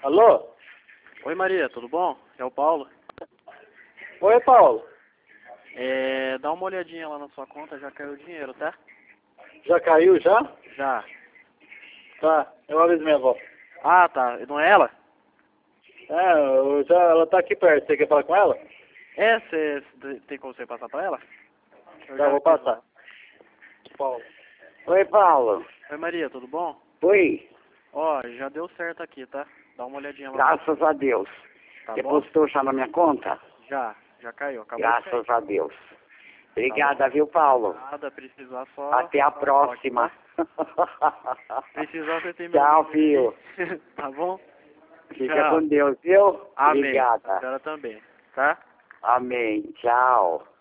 Alô? Oi Maria, tudo bom? É o Paulo. Oi, Paulo. Dá uma olhadinha lá na sua conta, já caiu o dinheiro, tá? Já caiu, já? Já. Tá, eu aviso minha avó. Ah, tá. Não é ela? Ela tá aqui perto, você quer falar com ela? Você tem como você passar pra ela? Eu Tá, já vou fiz passar. lá. Paulo. Oi, Paulo. Oi Maria, tudo bom? Oi, Ó, já deu certo aqui, tá? Dá uma olhadinha lá. graças a Deus. Tá bom? Depositou já na minha conta? Já caiu. Acabou de cair. Graças a Deus. Obrigada, viu, Paulo? Nada, precisar só... Até a próxima. Precisar você tem meu Tchau, número filho. aí. Tá bom? Fica Tchau. com Deus, viu? Amém. Obrigada. A senhora também, tá? Amém. Tchau.